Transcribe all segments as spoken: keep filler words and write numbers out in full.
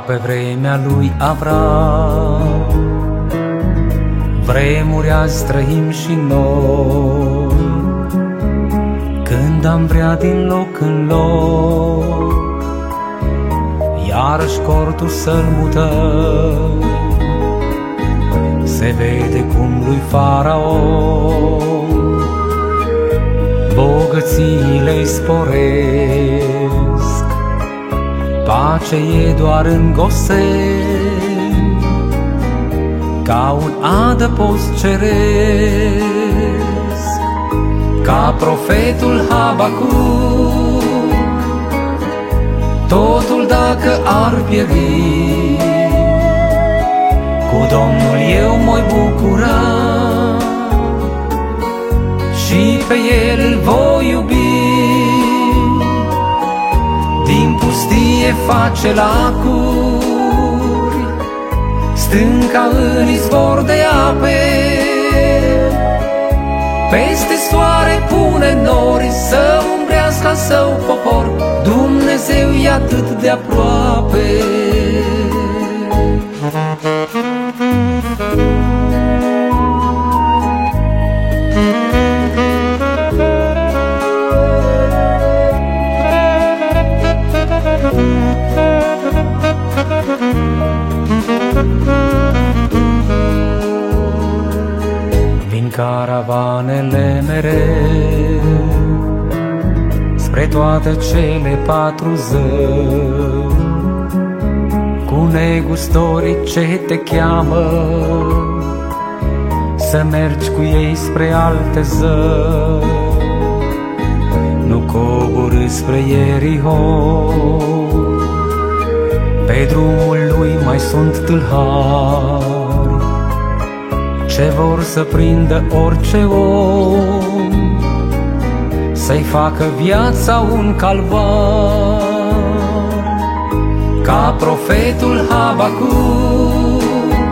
Ca pe vremea lui Avram, vremuri azi trăim și noi, când am vrea din loc în loc, iarăși cortul să-l mutăm. Se vede cum lui Faraon bogățiile-i sporesc, pace e doar în Gosen, ca un adăpost ceresc. Ca profetul Habacuc, totul dacă ar pieri, cu Domnul eu m-voi bucura și pe El voi iubi. Din pustie face lacuri, stânca în izvor de ape, peste soare pune nori să umbrească al său popor. Dumnezeu e atât de aproape. Vin caravanele mereu spre toate cele patru zări, cu negustorii ce te cheamă să mergi cu ei spre alte zări. Nu coborî spre Ierihon, pe drumul lui mai sunt tâlhari ce vor să prindă orice om, să-i facă viața un calvar. Ca profetul Habacuc,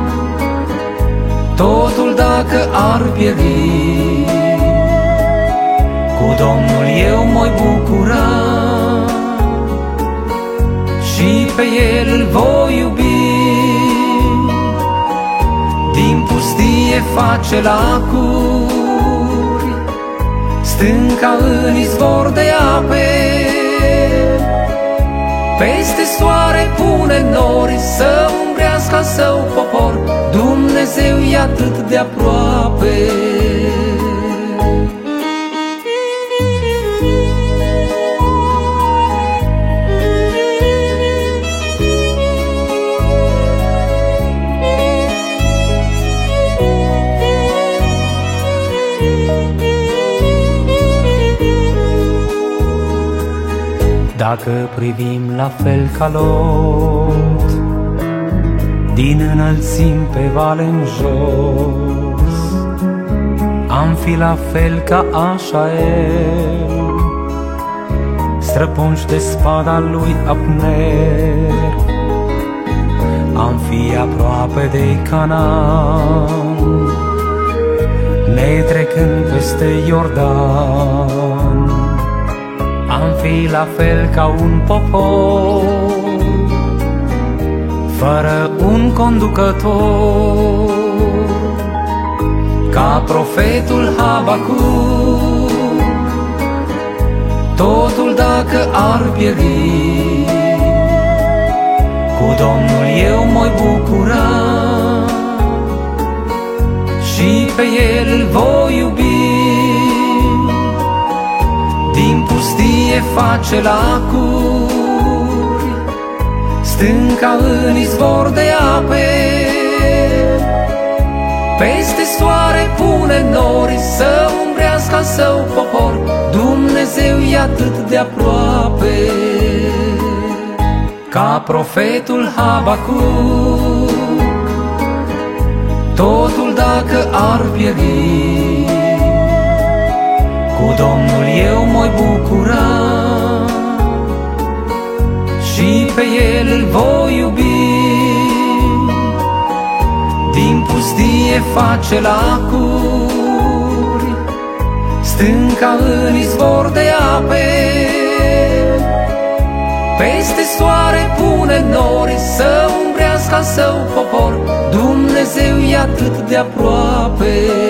totul dacă ar pieri, cu Domnul eu m-voi bucura și pe El îl voi iubi. Din pustie face lacuri, stânca în izvor de ape, peste soare pune nori să umbrească al său popor. Dumnezeu e atât de aproape. Dacă privim la fel ca Lot, din înălțim pe vale în jos, am fi la fel ca Așael, străpunși de spada lui Abner. Am fi aproape de Canaan, netrecând peste Iordan. Am fi la fel ca un popor, fără un conducător. Ca profetul Habacuc, totul dacă ar pieri, cu Domnul eu m-voi bucura și pe El îl voi iubi. Din pustie face lacuri, stânca în izvor de ape, peste soare pune nori să umbrească al său popor. Dumnezeu e atât de aproape. Ca profetul Habacuc, totul dacă ar pieri, cu Domnul eu m-voi bucura și pe El îl voi iubi. Din pustie face lacuri, stânca în izvor de ape, Peste soare pune nori, să umbrească al său popor, Dumnezeu e atât de aproape.